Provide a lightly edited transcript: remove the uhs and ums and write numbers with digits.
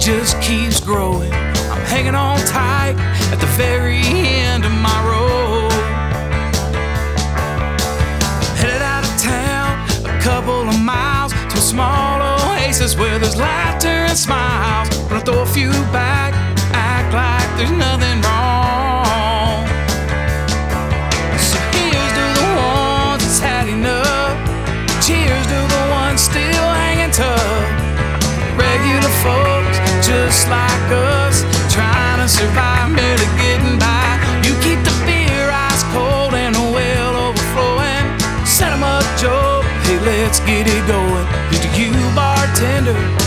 just keeps growing. I'm hanging on tight at the very end of my road. Headed out of town a couple of miles to a small oasis where there's laughter and smiles. Gonna throw a few back, act like there's nothing wrong. So here's to the ones that's had enough. Cheers to the ones still hanging tough. Regular folks just like us, trying to survive, merely getting by. You keep the beer ice cold and the well overflowing. Set 'em up, Joe, hey, let's get it going. Here's to you, bartender,